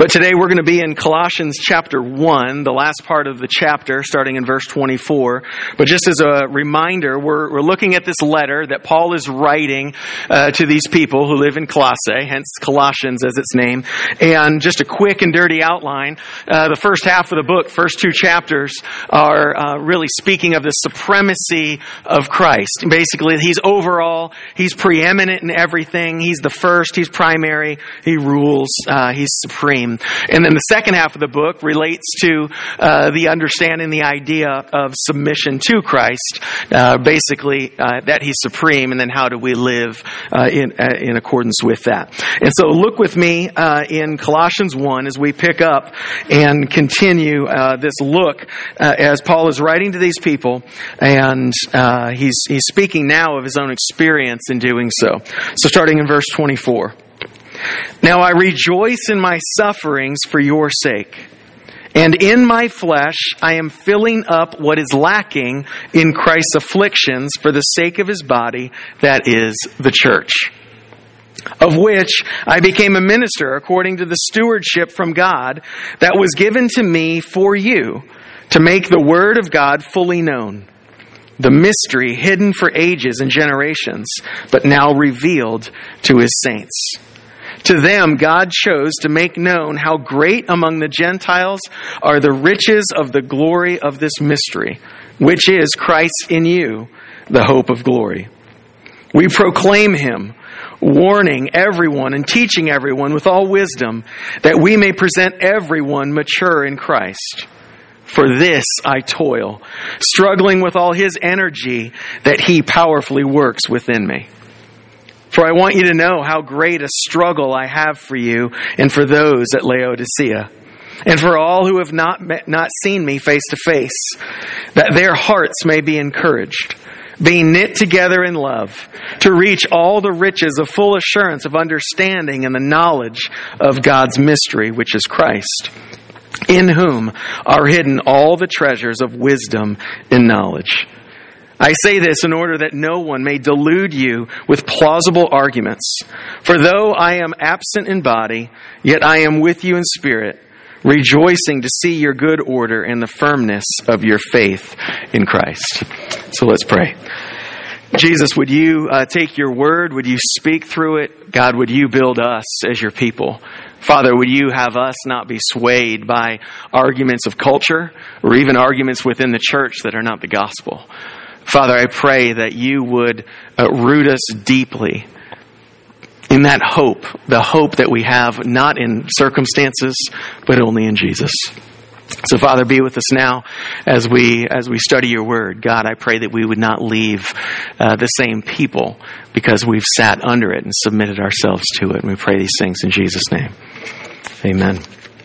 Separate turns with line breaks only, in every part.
But today we're going to be in Colossians chapter 1, the last part of the chapter, starting in verse 24. But just as a reminder, we're looking at this letter that Paul is writing to these people who live in Colossae, hence Colossians as its name. And just a quick and dirty outline, the first half of the book, first two chapters, are really speaking of the supremacy of Christ. Basically, he's overall, he's preeminent in everything. He's the first, he's primary, he rules, he's supreme. And then the second half of the book relates to the understanding, the idea of submission to Christ, basically that he's supreme, and then how do we live in accordance with that. And so look with me in Colossians 1 as we pick up and continue this look as Paul is writing to these people, and he's speaking now of his own experience in doing so. So starting in verse 24. Now I rejoice in my sufferings for your sake, and in my flesh I am filling up what is lacking in Christ's afflictions for the sake of his body, that is, the church, of which I became a minister according to the stewardship from God that was given to me for you, to make the word of God fully known, the mystery hidden for ages and generations, but now revealed to his saints. To them, God chose to make known how great among the Gentiles are the riches of the glory of this mystery, which is Christ in you, the hope of glory. We proclaim him, warning everyone and teaching everyone with all wisdom, that we may present everyone mature in Christ. For this I toil, struggling with all his energy that he powerfully works within me. For I want you to know how great a struggle I have for you and for those at Laodicea, and for all who have not seen me face to face, that their hearts may be encouraged, being knit together in love, to reach all the riches of full assurance of understanding and the knowledge of God's mystery, which is Christ, in whom are hidden all the treasures of wisdom and knowledge. I say this in order that no one may delude you with plausible arguments. For though I am absent in body, yet I am with you in spirit, rejoicing to see your good order and the firmness of your faith in Christ. So let's pray. Jesus, would you take your word? Would you speak through it? God, would you build us as your people? Father, would you have us not be swayed by arguments of culture or even arguments within the church that are not the gospel? Father, I pray that you would root us deeply in that hope, the hope that we have not in circumstances, but only in Jesus. So, Father, be with us now as we study your word. God, I pray that we would not leave the same people because we've sat under it and submitted ourselves to it. And we pray these things in Jesus' name. Amen.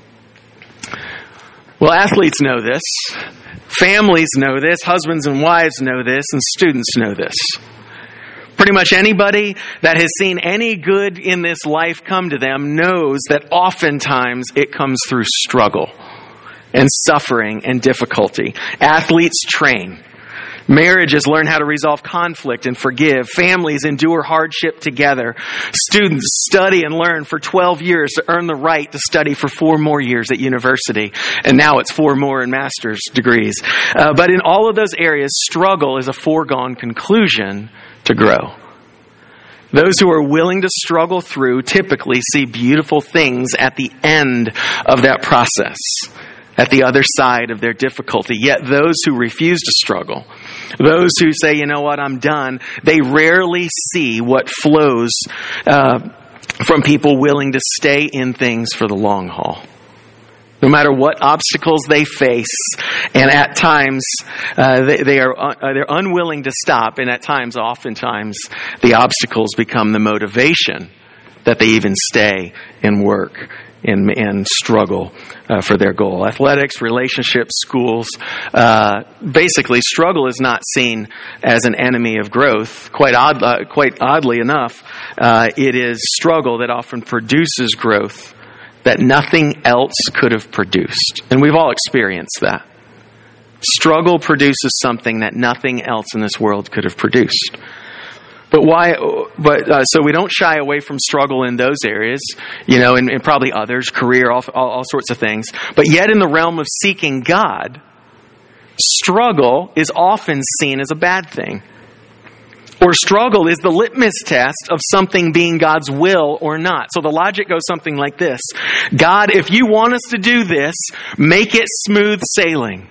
Well, athletes know this. Families know this, husbands and wives know this, and students know this. Pretty much anybody that has seen any good in this life come to them knows that oftentimes it comes through struggle and suffering and difficulty. Athletes train. Marriages learn how to resolve conflict and forgive. Families endure hardship together. Students study and learn for 12 years to earn the right to study for 4 more years at university. And now it's 4 more in master's degrees. But in all of those areas, struggle is a foregone conclusion to grow. Those who are willing to struggle through typically see beautiful things at the end of that process, at the other side of their difficulty. Yet those who refuse to struggle, those who say, you know what, I'm done, they rarely see what flows from people willing to stay in things for the long haul. No matter what obstacles they face, and at times they're unwilling to stop, and at times, oftentimes, the obstacles become the motivation that they even stay and work and struggle for their goal. Athletics, relationships, schools, basically struggle is not seen as an enemy of growth. Quite oddly enough, it is struggle that often produces growth that nothing else could have produced. And we've all experienced that. Struggle produces something that nothing else in this world could have produced. But why? So we don't shy away from struggle in those areas, and probably others, career, all sorts of things. But yet in the realm of seeking God, struggle is often seen as a bad thing. Or struggle is the litmus test of something being God's will or not. So the logic goes something like this. God, if you want us to do this, make it smooth sailing.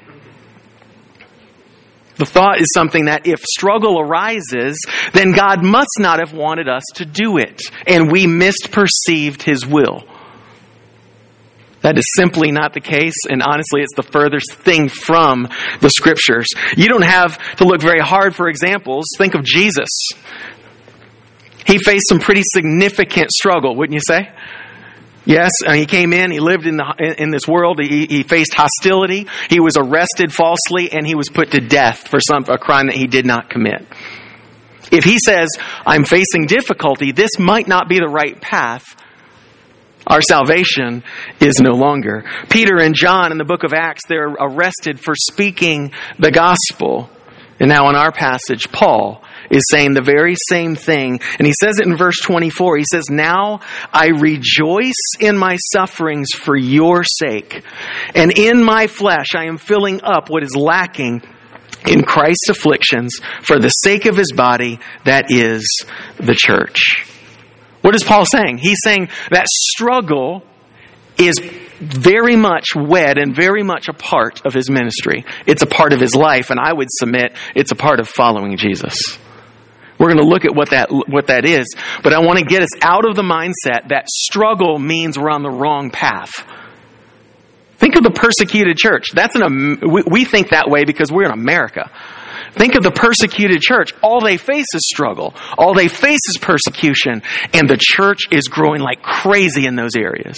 The thought is something that if struggle arises, then God must not have wanted us to do it, and we misperceived His will. That is simply not the case, and honestly, it's the furthest thing from the Scriptures. You don't have to look very hard for examples. Think of Jesus. He faced some pretty significant struggle, wouldn't you say? Yes, he came in, he lived in this world, he faced hostility, he was arrested falsely, and he was put to death for a crime that he did not commit. If he says, I'm facing difficulty, this might not be the right path, our salvation is no longer. Peter and John in the book of Acts, they're arrested for speaking the gospel. And now in our passage, Paul is saying the very same thing. And he says it in verse 24. He says, now I rejoice in my sufferings for your sake. And in my flesh I am filling up what is lacking in Christ's afflictions for the sake of His body, that is the church. What is Paul saying? He's saying that struggle is very much wed and very much a part of his ministry. It's a part of his life, and I would submit it's a part of following Jesus. We're going to look at what that is, but I want to get us out of the mindset that struggle means we're on the wrong path. Think of the persecuted church. We think that way because we're in America. Think of the persecuted church. All they face is struggle. All they face is persecution, and the church is growing like crazy in those areas.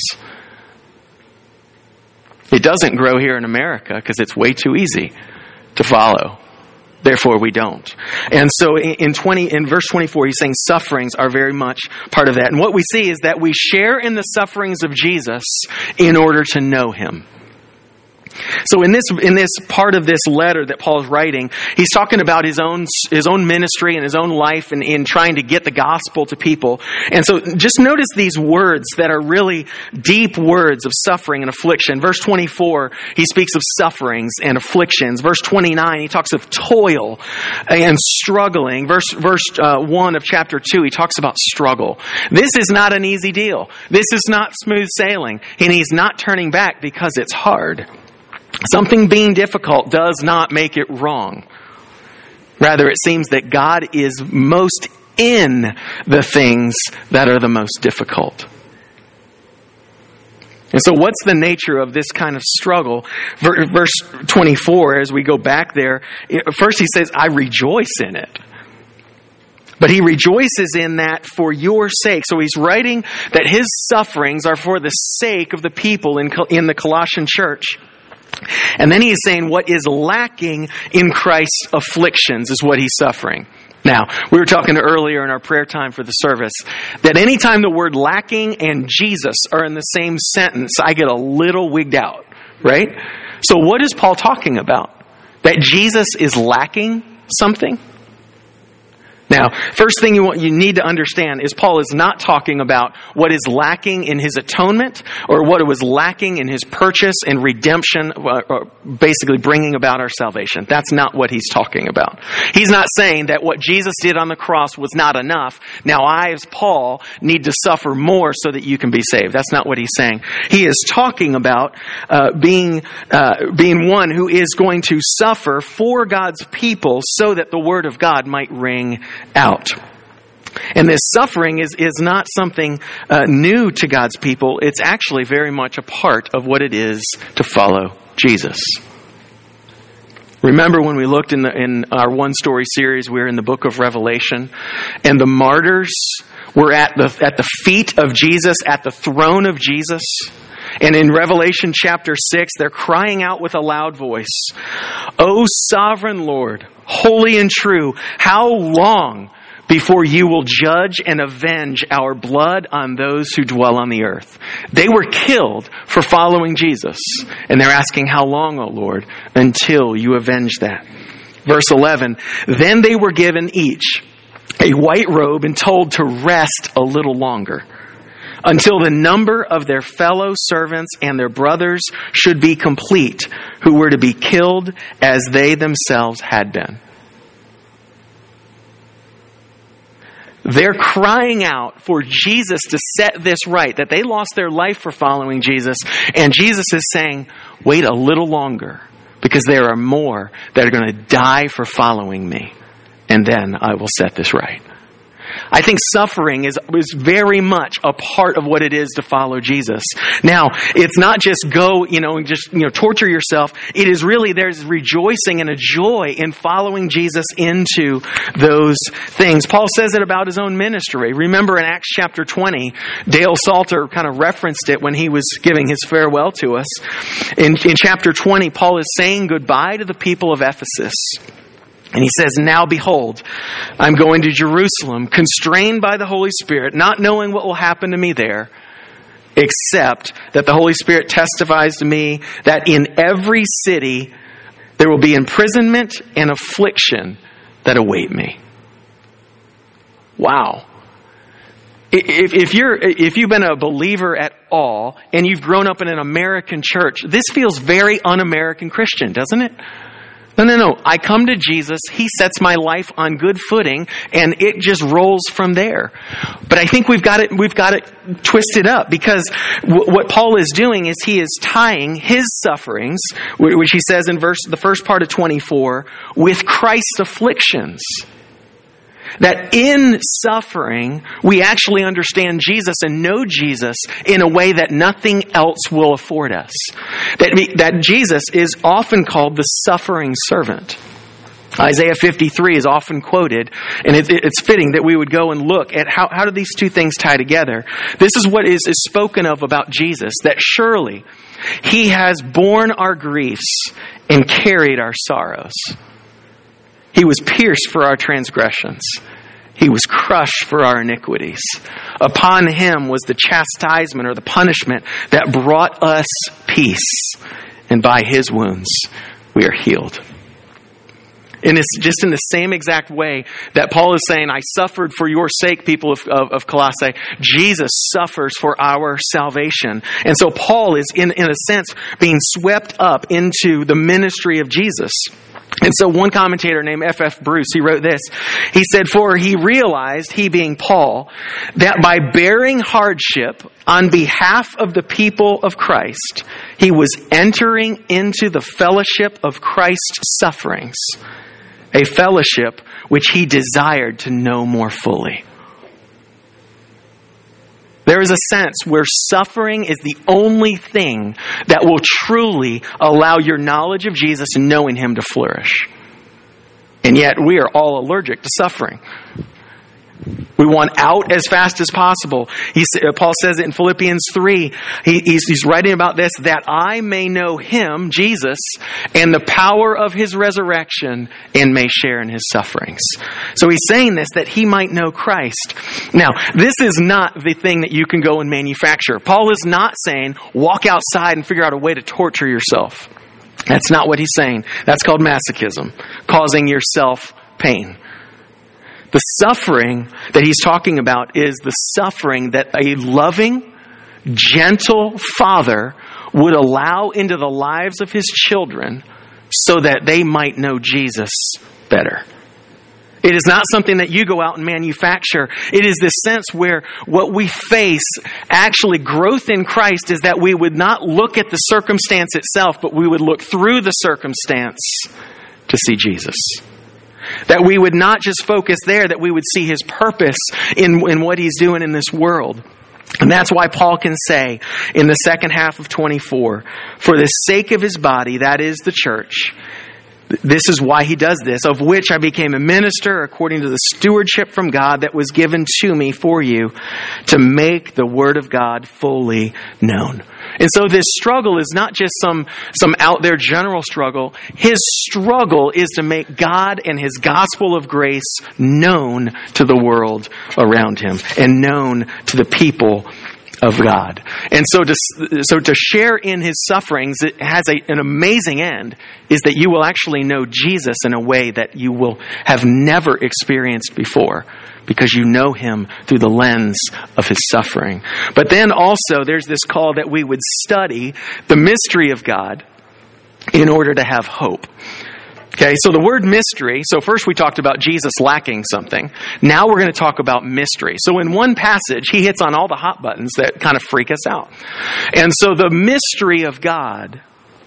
It doesn't grow here in America because it's way too easy to follow. Therefore, we don't. And so in verse 24, he's saying sufferings are very much part of that. And what we see is that we share in the sufferings of Jesus in order to know Him. So in this part of this letter that Paul's writing, he's talking about his own ministry and his own life and in trying to get the gospel to people. And so just notice these words that are really deep words of suffering and affliction. Verse 24, he speaks of sufferings and afflictions. Verse 29, he talks of toil and struggling. Verse 1 of chapter 2, he talks about struggle. This is not an easy deal. This is not smooth sailing. And he's not turning back because it's hard. Something being difficult does not make it wrong. Rather, it seems that God is most in the things that are the most difficult. And so what's the nature of this kind of struggle? Verse 24, as we go back there, first he says, I rejoice in it. But he rejoices in that for your sake. So he's writing that his sufferings are for the sake of the people in the Colossian church. And then he is saying what is lacking in Christ's afflictions is what he's suffering. Now, we were talking earlier in our prayer time for the service that anytime the word lacking and Jesus are in the same sentence, I get a little wigged out, right? So what is Paul talking about? That Jesus is lacking something? Now, first thing you need to understand is Paul is not talking about what is lacking in his atonement or what was lacking in his purchase and redemption, basically bringing about our salvation. That's not what he's talking about. He's not saying that what Jesus did on the cross was not enough. Now I, as Paul, need to suffer more so that you can be saved. That's not what he's saying. He is talking about being one who is going to suffer for God's people so that the word of God might ring out. And this suffering is not something new to God's people. It's actually very much a part of what it is to follow Jesus. Remember when we looked in our one story series, we were in the book of Revelation, and the martyrs were at the feet of Jesus, at the throne of Jesus. And in Revelation chapter 6, they're crying out with a loud voice, O sovereign Lord, holy and true, how long before you will judge and avenge our blood on those who dwell on the earth? They were killed for following Jesus. And they're asking, how long, O Lord, until you avenge that? Verse 11, then they were given each a white robe and told to rest a little longer, until the number of their fellow servants and their brothers should be complete, who were to be killed as they themselves had been. They're crying out for Jesus to set this right, that they lost their life for following Jesus. And Jesus is saying, wait a little longer, because there are more that are going to die for following me. And then I will set this right. I think suffering is very much a part of what it is to follow Jesus. Now, it's not just go, and torture yourself. It is really, there's rejoicing and a joy in following Jesus into those things. Paul says it about his own ministry. Remember in Acts chapter 20, Dale Salter kind of referenced it when he was giving his farewell to us. In chapter 20, Paul is saying goodbye to the people of Ephesus. And he says, now behold, I'm going to Jerusalem, constrained by the Holy Spirit, not knowing what will happen to me there, except that the Holy Spirit testifies to me that in every city there will be imprisonment and affliction that await me. Wow. If you've been a believer at all, and you've grown up in an American church, this feels very un-American Christian, doesn't it? No. I come to Jesus. He sets my life on good footing, and it just rolls from there. But I think we've got it twisted up, because what Paul is doing is he is tying his sufferings, which he says in the first part of 24, with Christ's afflictions. That in suffering, we actually understand Jesus and know Jesus in a way that nothing else will afford us. That Jesus is often called the suffering servant. Isaiah 53 is often quoted, and it's fitting that we would go and look at how do these two things tie together. This is what is spoken of about Jesus, that surely He has borne our griefs and carried our sorrows. He was pierced for our transgressions. He was crushed for our iniquities. Upon Him was the chastisement or the punishment that brought us peace. And by His wounds, we are healed. And it's just in the same exact way that Paul is saying, I suffered for your sake, people of Colossae. Jesus suffers for our salvation. And so Paul is, in a sense, being swept up into the ministry of Jesus. And so one commentator named F.F. Bruce, he wrote this. He said, for he realized, he being Paul, that by bearing hardship on behalf of the people of Christ, he was entering into the fellowship of Christ's sufferings, a fellowship which he desired to know more fully. There is a sense where suffering is the only thing that will truly allow your knowledge of Jesus and knowing Him to flourish. And yet we are all allergic to suffering. We want out as fast as possible. Paul says it in Philippians 3. He's writing about this, that I may know Him, Jesus, and the power of His resurrection, and may share in His sufferings. So he's saying this, that he might know Christ. Now, this is not the thing that you can go and manufacture. Paul is not saying, walk outside and figure out a way to torture yourself. That's not what he's saying. That's called masochism, causing yourself pain. The suffering that he's talking about is the suffering that a loving, gentle father would allow into the lives of his children so that they might know Jesus better. It is not something that you go out and manufacture. It is this sense where what we face, actually growth in Christ, is that we would not look at the circumstance itself, but we would look through the circumstance to see Jesus. That we would not just focus there, that we would see His purpose in what He's doing in this world. And that's why Paul can say in the second half of 24, for the sake of His body, that is the church, this is why he does this, of which I became a minister according to the stewardship from God that was given to me for you, to make the word of God fully known. And so this struggle is not just some out there general struggle. His struggle is to make God and His gospel of grace known to the world around him and known to the people of God. And so to share in his sufferings, it has an amazing end, is that you will actually know Jesus in a way that you will have never experienced before, because you know him through the lens of his suffering. But then also there's this call that we would study the mystery of God in order to have hope. Okay, so the word mystery, so first we talked about Jesus lacking something. Now we're going to talk about mystery. So in one passage, he hits on all the hot buttons that kind of freak us out. And so the mystery of God.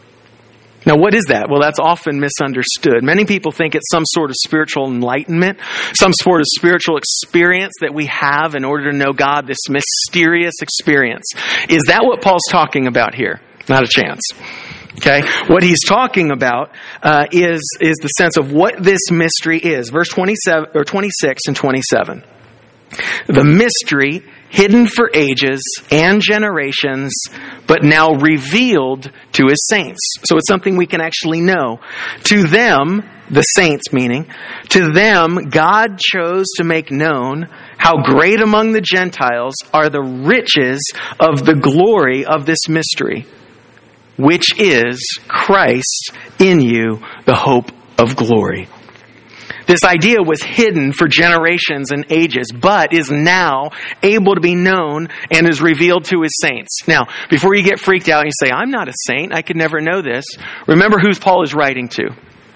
Now what is that? Well, that's often misunderstood. Many people think it's some sort of spiritual enlightenment, some sort of spiritual experience that we have in order to know God, this mysterious experience. Is that what Paul's talking about here? Not a chance. Okay, what he's talking about is the sense of what this mystery is. Verse 27 or 26 and 27. The mystery hidden for ages and generations, but now revealed to his saints. So it's something we can actually know. To them, the saints meaning, to them God chose to make known how great among the Gentiles are the riches of the glory of this mystery, which is Christ in you, the hope of glory. This idea was hidden for generations and ages, but is now able to be known and is revealed to his saints. Now, before you get freaked out and you say, I'm not a saint, I could never know this, remember who Paul is writing to.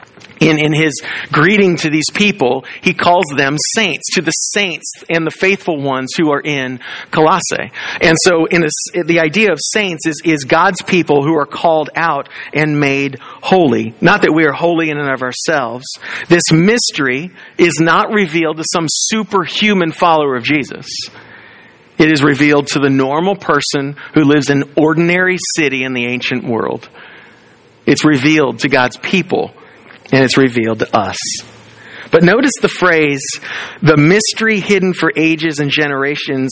In his greeting to these people, he calls them saints, to the saints and the faithful ones who are in Colossae. And so the idea of saints is God's people who are called out and made holy. Not that we are holy in and of ourselves. This mystery is not revealed to some superhuman follower of Jesus. It is revealed to the normal person who lives in an ordinary city in the ancient world. It's revealed to God's people. And it's revealed to us. But notice the phrase, the mystery hidden for ages and generations,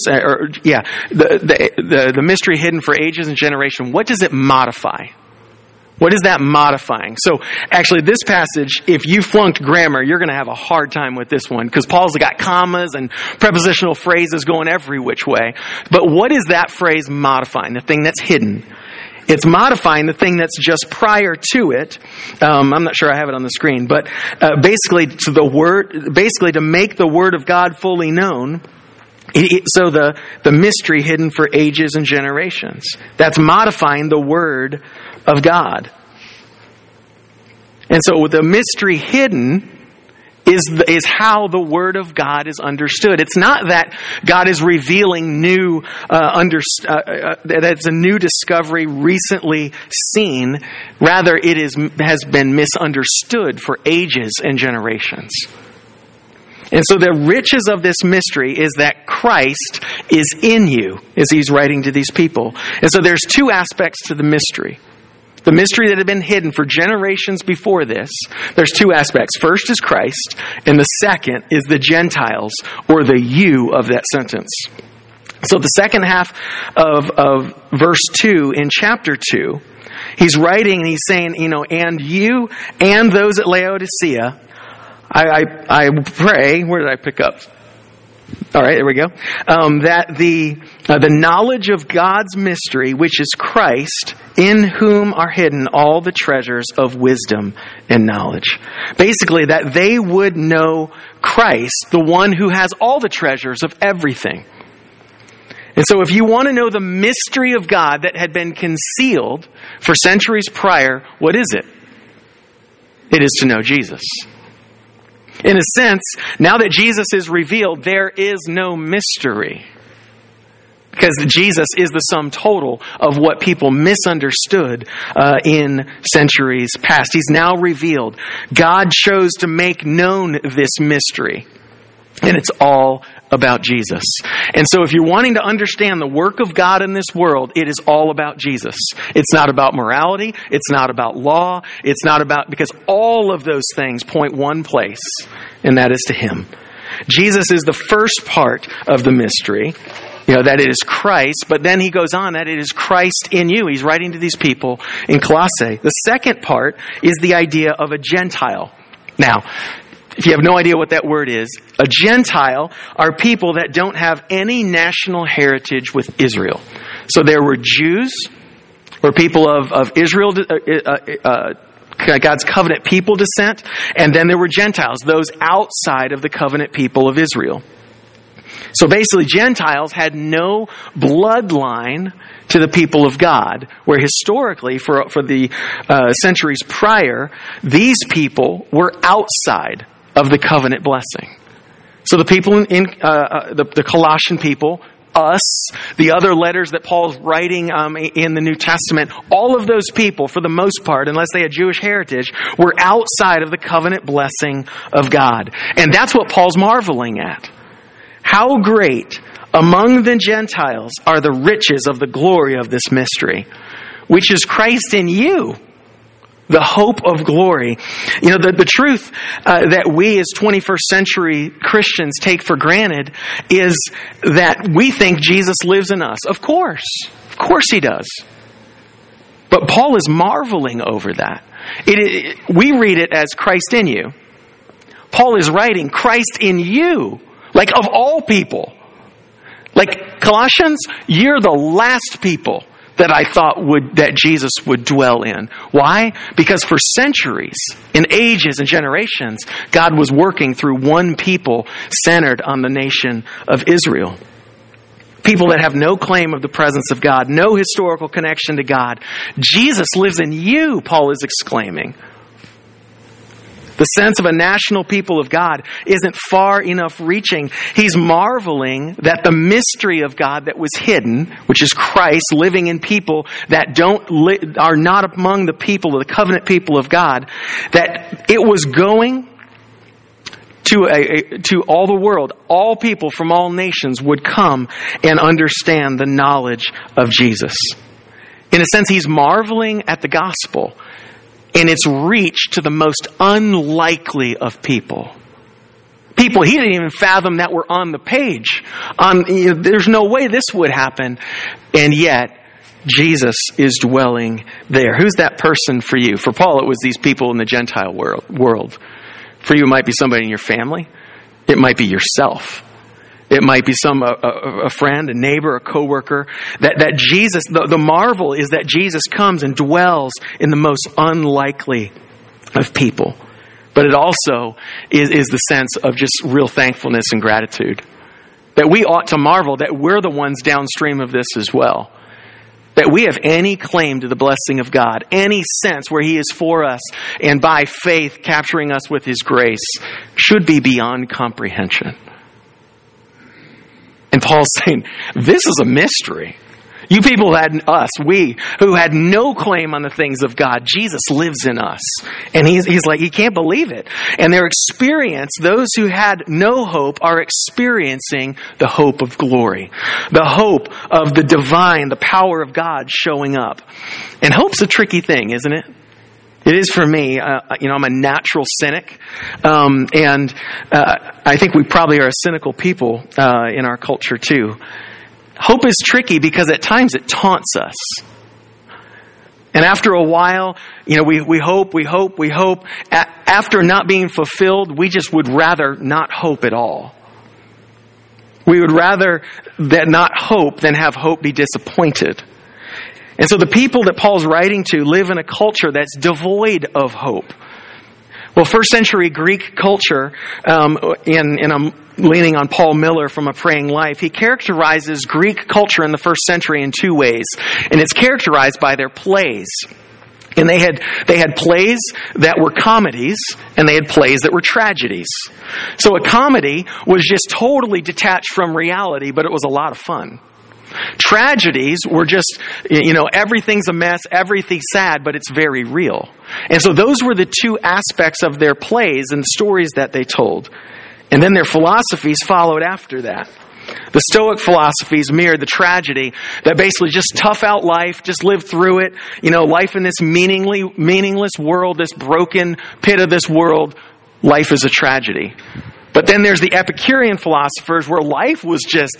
the mystery hidden for ages and generations. What does it modify? What is that modifying? So actually this passage, if you flunked grammar, you're going to have a hard time with this one, because Paul's got commas and prepositional phrases going every which way. But what is that phrase modifying? The thing that's hidden. It's modifying the thing that's just prior to it. I'm not sure I have it on the screen, but basically to make the word of God fully known. So the mystery hidden for ages and generations. That's modifying the word of God. And so the mystery hidden is how the Word of God is understood. It's not that God is revealing that it's a new discovery recently seen. Rather, it has been misunderstood for ages and generations. And so the riches of this mystery is that Christ is in you, as he's writing to these people. And so there's two aspects to the mystery. The mystery that had been hidden for generations before this, there's two aspects. First is Christ, and the second is the Gentiles, or the you of that sentence. So the second half of verse 2 in chapter 2, he's writing and he's saying, and you and those at Laodicea, I pray, where did I pick up? All right, there we go. That the knowledge of God's mystery, which is Christ, in whom are hidden all the treasures of wisdom and knowledge. Basically, that they would know Christ, the one who has all the treasures of everything. And so if you want to know the mystery of God that had been concealed for centuries prior, what is it? It is to know Jesus. In a sense, now that Jesus is revealed, there is no mystery. Because Jesus is the sum total of what people misunderstood in centuries past. He's now revealed. God chose to make known this mystery. And it's all about Jesus. And so if you're wanting to understand the work of God in this world, it is all about Jesus. It's not about morality. It's not about law. It's not about, because all of those things point one place, and that is to Him. Jesus is the first part of the mystery, that it is Christ, but then he goes on that it is Christ in you. He's writing to these people in Colossae. The second part is the idea of a Gentile. Now, if you have no idea what that word is, a Gentile are people that don't have any national heritage with Israel. So there were Jews, or people of Israel, God's covenant people descent, and then there were Gentiles, those outside of the covenant people of Israel. So basically, Gentiles had no bloodline to the people of God, where historically, for the centuries prior, these people were outside of the covenant blessing. So the people in the Colossian people, us, the other letters that Paul's writing in the New Testament, all of those people, for the most part, unless they had Jewish heritage, were outside of the covenant blessing of God. And that's what Paul's marveling at. How great among the Gentiles are the riches of the glory of this mystery, which is Christ in you, the hope of glory. You know, the truth that we as 21st century Christians take for granted is that we think Jesus lives in us. Of course he does. But Paul is marveling over that. We read it as Christ in you. Paul is writing Christ in you, like of all people. Like Colossians, you're the last people that I thought that Jesus would dwell in. Why? Because for centuries, in ages and generations, God was working through one people centered on the nation of Israel. People that have no claim of the presence of God, no historical connection to God. Jesus lives in you, Paul is exclaiming. The sense of a national people of God isn't far enough reaching. He's marveling that the mystery of God that was hidden, which is Christ living in people that are not among the people, the covenant people of God, that it was going to all the world. All people from all nations would come and understand the knowledge of Jesus. In a sense, he's marveling at the gospel and its reach to the most unlikely of people. People he didn't even fathom that were on the page. There's no way this would happen. And yet, Jesus is dwelling there. Who's that person for you? For Paul, it was these people in the Gentile world. For you, it might be somebody in your family. It might be yourself. It might be a friend, a neighbor, a coworker. That Jesus, the marvel is that Jesus comes and dwells in the most unlikely of people. But it also is the sense of just real thankfulness and gratitude. That we ought to marvel that we're the ones downstream of this as well. That we have any claim to the blessing of God, any sense where He is for us and by faith capturing us with His grace should be beyond comprehension. And Paul's saying, this is a mystery. You people we who had no claim on the things of God, Jesus lives in us. And he's like, he can't believe it. And those who had no hope are experiencing the hope of glory. The hope of the divine, the power of God showing up. And hope's a tricky thing, isn't it? It is for me. I'm a natural cynic. And I think we probably are a cynical people in our culture too. Hope is tricky because at times it taunts us. And after a while, we hope. After not being fulfilled, we just would rather not hope at all. We would rather that not hope than have hope be disappointed. And so the people that Paul's writing to live in a culture that's devoid of hope. Well, first century Greek culture, and I'm leaning on Paul Miller from A Praying Life, he characterizes Greek culture in the first century in two ways. And it's characterized by their plays. And they had plays that were comedies, and they had plays that were tragedies. So a comedy was just totally detached from reality, but it was a lot of fun. Tragedies were just, everything's a mess, everything's sad, but it's very real. And so those were the two aspects of their plays and the stories that they told. And then their philosophies followed after that. The Stoic philosophies mirrored the tragedy that basically just tough out life, just live through it. Life in this meaningless world, this broken pit of this world, life is a tragedy. But then there's the Epicurean philosophers where life was just,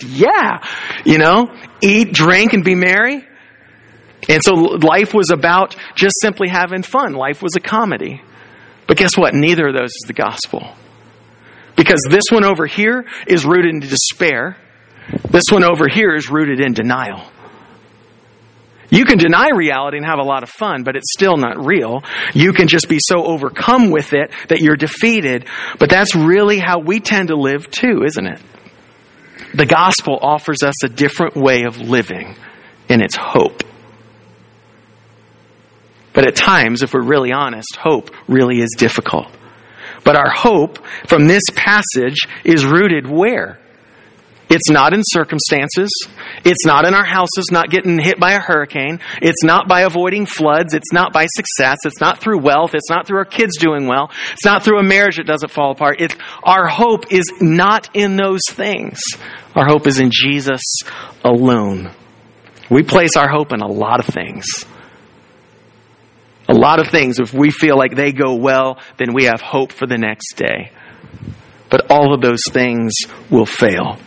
eat, drink, and be merry. And so life was about just simply having fun. Life was a comedy. But guess what? Neither of those is the gospel. Because this one over here is rooted in despair. This one over here is rooted in denial. You can deny reality and have a lot of fun, but it's still not real. You can just be so overcome with it that you're defeated. But that's really how we tend to live too, isn't it? The gospel offers us a different way of living, and it's hope. But at times, if we're really honest, hope really is difficult. But our hope from this passage is rooted where? It's not in circumstances. It's not in our houses not getting hit by a hurricane. It's not by avoiding floods. It's not by success. It's not through wealth. It's not through our kids doing well. It's not through a marriage that doesn't fall apart. Our hope is not in those things. Our hope is in Jesus alone. We place our hope in a lot of things. A lot of things, if we feel like they go well, then we have hope for the next day. But all of those things will fail.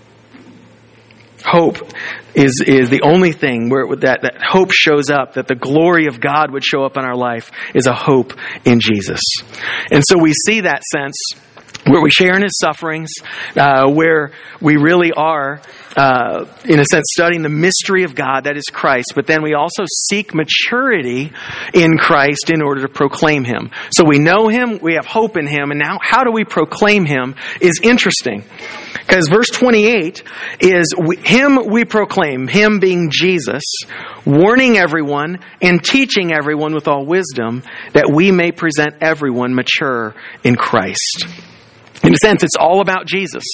Hope is the only thing where that hope shows up, that the glory of God would show up in our life, is a hope in Jesus. And so we see that sense where we share in His sufferings, where we really are, in a sense, studying the mystery of God, that is Christ. But then we also seek maturity in Christ in order to proclaim Him. So we know Him, we have hope in Him, and now how do we proclaim Him is interesting. Because verse 28 is, Him we proclaim, Him being Jesus, warning everyone and teaching everyone with all wisdom, that we may present everyone mature in Christ. In a sense, it's all about Jesus.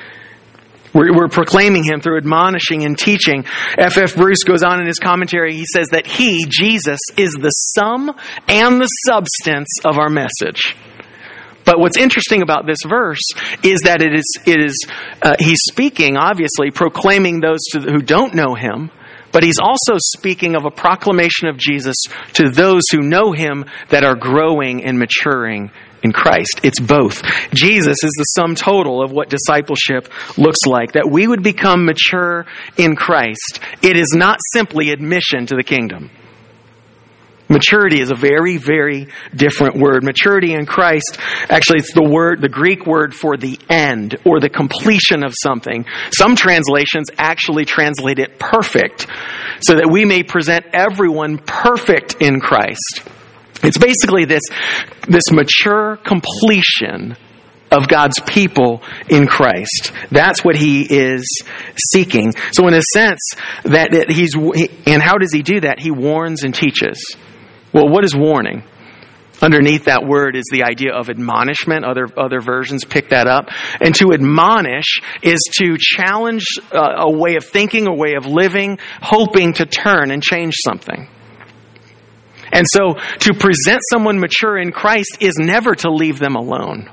We're proclaiming Him through admonishing and teaching. F.F. Bruce goes on in his commentary, he says that He, Jesus, is the sum and the substance of our message. But what's interesting about this verse is that He's speaking, obviously, proclaiming those who don't know Him, but He's also speaking of a proclamation of Jesus to those who know Him that are growing and maturing in Christ. It's both. Jesus is the sum total of what discipleship looks like, that we would become mature in Christ. It is not simply admission to the kingdom. Maturity is a very, very different word. Maturity in Christ, actually it's the Greek word for the end or the completion of something. Some translations actually translate it perfect, so that we may present everyone perfect in Christ. It's basically this mature completion of God's people in Christ. That's what He is seeking. So in a sense, and how does He do that? He warns and teaches. Well, what is warning? Underneath that word is the idea of admonishment. Other versions pick that up. And to admonish is to challenge a way of thinking, a way of living, hoping to turn and change something. And so to present someone mature in Christ is never to leave them alone.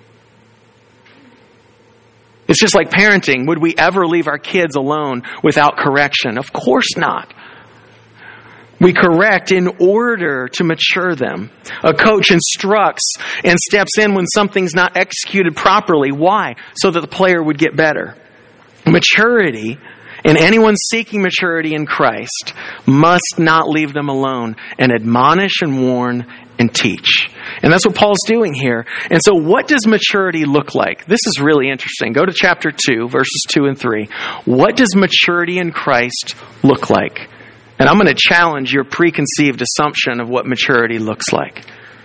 It's just like parenting. Would we ever leave our kids alone without correction? Of course not. We correct in order to mature them. A coach instructs and steps in when something's not executed properly. Why? So that the player would get better. Maturity, and anyone seeking maturity in Christ, must not leave them alone and admonish and warn and teach. And that's what Paul's doing here. And so what does maturity look like? This is really interesting. Go to chapter 2, verses 2 and 3. What does maturity in Christ look like? And I'm going to challenge your preconceived assumption of what maturity looks like.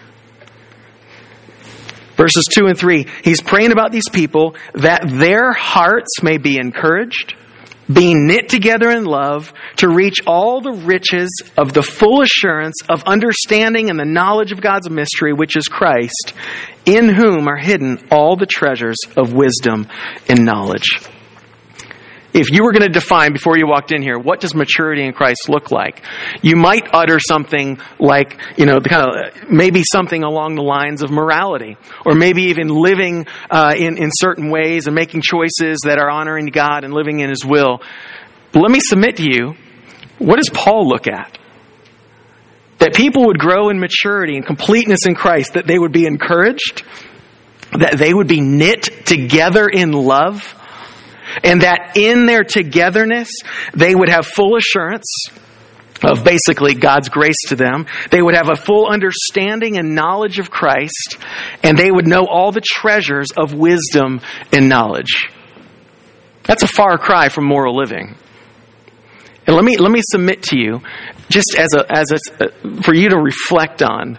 Verses 2 and 3, he's praying about these people that their hearts may be encouraged, being knit together in love, to reach all the riches of the full assurance of understanding and the knowledge of God's mystery, which is Christ, in whom are hidden all the treasures of wisdom and knowledge. If you were going to define, before you walked in here, what does maturity in Christ look like? You might utter something like, maybe something along the lines of morality, or maybe even living in certain ways and making choices that are honoring to God and living in His will. But let me submit to you, what does Paul look at? That people would grow in maturity and completeness in Christ, that they would be encouraged, that they would be knit together in love, and that in their togetherness, they would have full assurance of basically God's grace to them. They would have a full understanding and knowledge of Christ, and they would know all the treasures of wisdom and knowledge. That's a far cry from moral living. And let me submit to you, just for you to reflect on,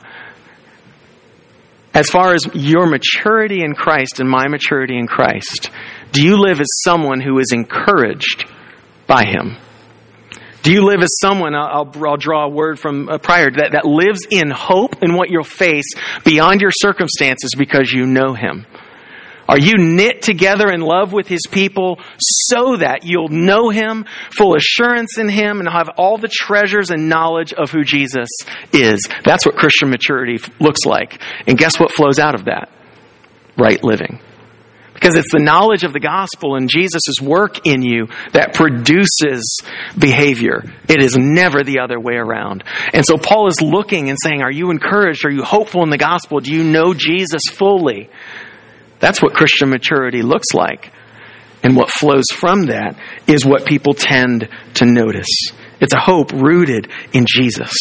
as far as your maturity in Christ and my maturity in Christ, do you live as someone who is encouraged by Him? Do you live as someone, I'll draw a word from prior, that lives in hope in what you'll face beyond your circumstances because you know Him? Are you knit together in love with His people so that you'll know Him, full assurance in Him, and have all the treasures and knowledge of who Jesus is? That's what Christian maturity looks like. And guess what flows out of that? Right living. Because it's the knowledge of the gospel and Jesus' work in you that produces behavior. It is never the other way around. And so Paul is looking and saying, are you encouraged? Are you hopeful in the gospel? Do you know Jesus fully? That's what Christian maturity looks like. And what flows from that is what people tend to notice. It's a hope rooted in Jesus.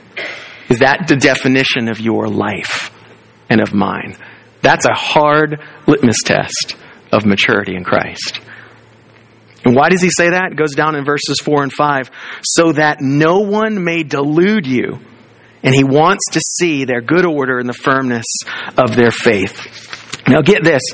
Is that the definition of your life and of mine? That's a hard litmus test of maturity in Christ. And why does he say that? It goes down in verses 4 and 5. So that no one may delude you. And he wants to see their good order and the firmness of their faith. Now get this,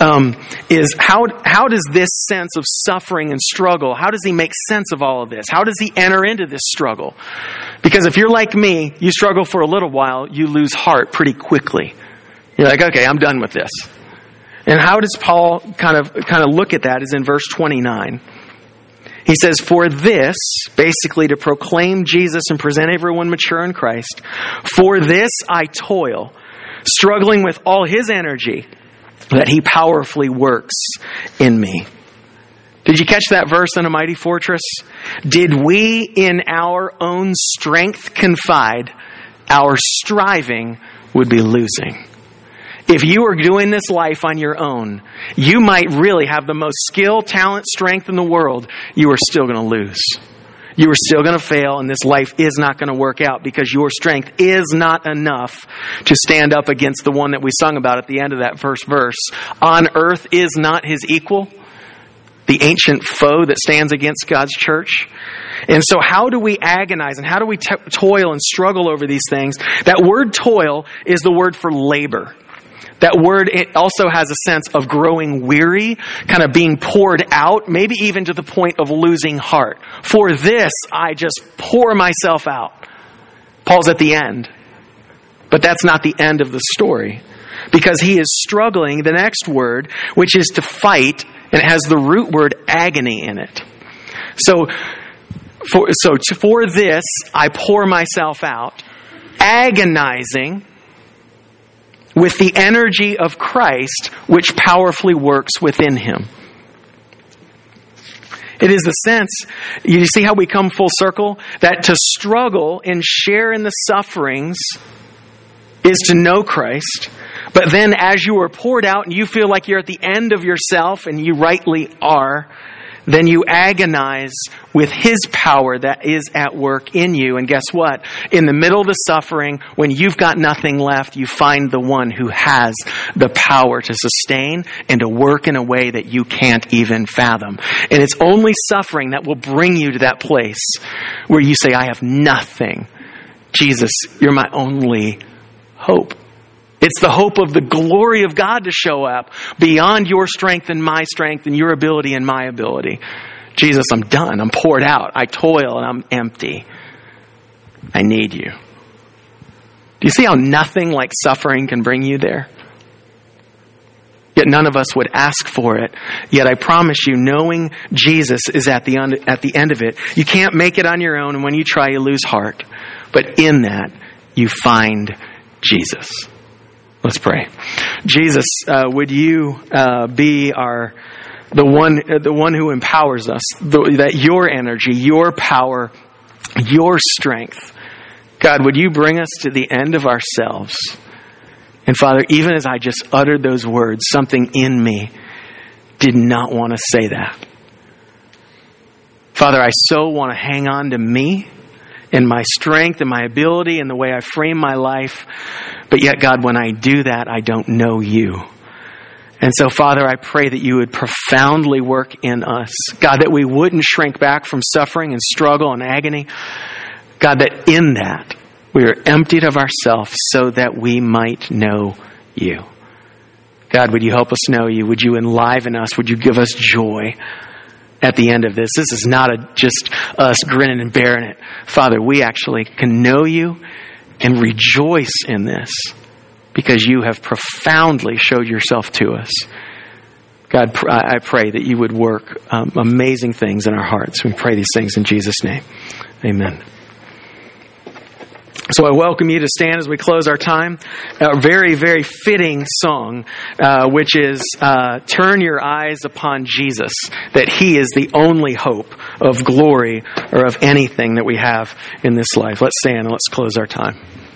is how does this sense of suffering and struggle, how does he make sense of all of this? How does he enter into this struggle? Because if you're like me, you struggle for a little while, you lose heart pretty quickly. You're like, okay, I'm done with this. And how does Paul kind of look at that is in verse 29. He says, for this, basically to proclaim Jesus and present everyone mature in Christ, for this I toil, struggling with all his energy that he powerfully works in me. Did you catch that verse in A Mighty Fortress? Did we in our own strength confide, our striving would be losing. If you are doing this life on your own, you might really have the most skill, talent, strength in the world. You are still going to lose. You are still going to fail, and this life is not going to work out because your strength is not enough to stand up against the one that we sung about at the end of that first verse. On earth is not his equal, the ancient foe that stands against God's church. And so how do we agonize and how do we toil and struggle over these things? That word toil is the word for labor. That word, it also has a sense of growing weary, kind of being poured out, maybe even to the point of losing heart. For this, I just pour myself out. Paul's at the end. But that's not the end of the story. Because he is struggling, the next word, which is to fight, and it has the root word agony in it. So for this, I pour myself out, agonizing with the energy of Christ, which powerfully works within him. It is the sense, you see how we come full circle? That to struggle and share in the sufferings is to know Christ. But then as you are poured out and you feel like you're at the end of yourself, and you rightly are, then you agonize with his power that is at work in you. And guess what? In the middle of the suffering, when you've got nothing left, you find the one who has the power to sustain and to work in a way that you can't even fathom. And it's only suffering that will bring you to that place where you say, I have nothing. Jesus, you're my only hope. It's the hope of the glory of God to show up beyond your strength and my strength and your ability and my ability. Jesus, I'm done. I'm poured out. I toil and I'm empty. I need you. Do you see how nothing like suffering can bring you there? Yet none of us would ask for it. Yet I promise you, knowing Jesus is at the end of it. You can't make it on your own, and when you try, you lose heart. But in that, you find Jesus. Let's pray. Jesus, would you be the one who empowers us, that your energy, your power, your strength, God, would you bring us to the end of ourselves? And Father, even as I just uttered those words, something in me did not want to say that. Father, I so want to hang on to me in my strength and my ability and the way I frame my life. But yet, God, when I do that, I don't know you. And so, Father, I pray that you would profoundly work in us. God, that we wouldn't shrink back from suffering and struggle and agony. God, that in that we are emptied of ourselves so that we might know you. God, would you help us know you? Would you enliven us? Would you give us joy at the end of this? This is not just us grinning and bearing it. Father, we actually can know you and rejoice in this because you have profoundly showed yourself to us. God, I pray that you would work amazing things in our hearts. We pray these things in Jesus' name. Amen. So I welcome you to stand as we close our time. A very, very fitting song, which is Turn Your Eyes Upon Jesus, that He is the only hope of glory or of anything that we have in this life. Let's stand and let's close our time.